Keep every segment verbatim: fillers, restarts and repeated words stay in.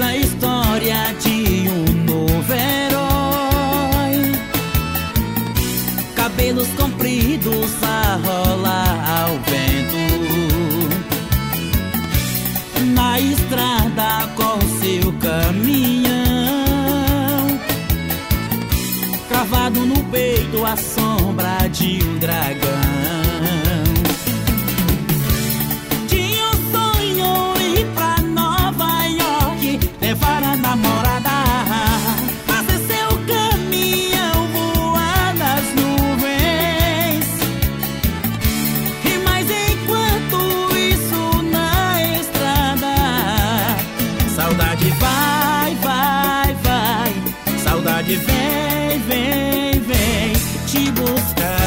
Essa história de um novo herói, cabelos compridos a rolar ao vento, na estrada com seu caminhão, cravado no peito a sombra de um dragão. Levar a namorada, fazer seu caminhão voar nas nuvens. E mais enquanto isso na estrada, saudade vai, vai, vai, saudade vem, vem, vem te buscar.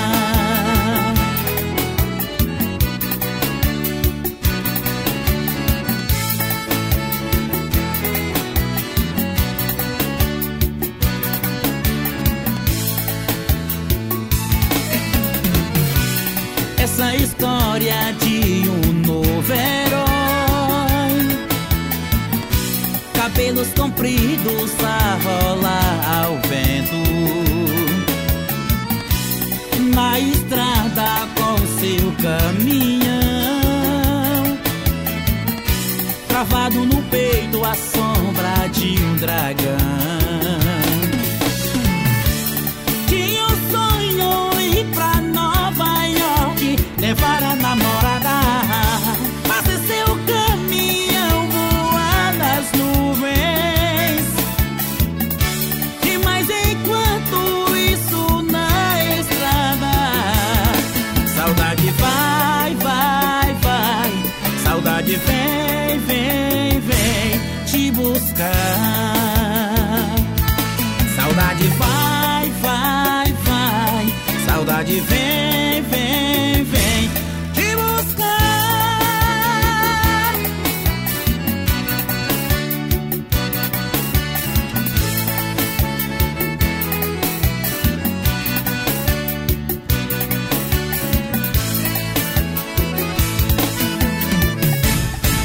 Essa história de um novo herói, cabelos compridos a rolar ao vento, na estrada com seu caminhão, cravado no peito a sombra de um dragão. Levar a namorada, fazer seu caminhão voar nas nuvens. E mais enquanto isso na estrada, saudade vai, vai, vai, saudade vem, vem, vem te buscar. Saudade vai, vai, vai, saudade vem.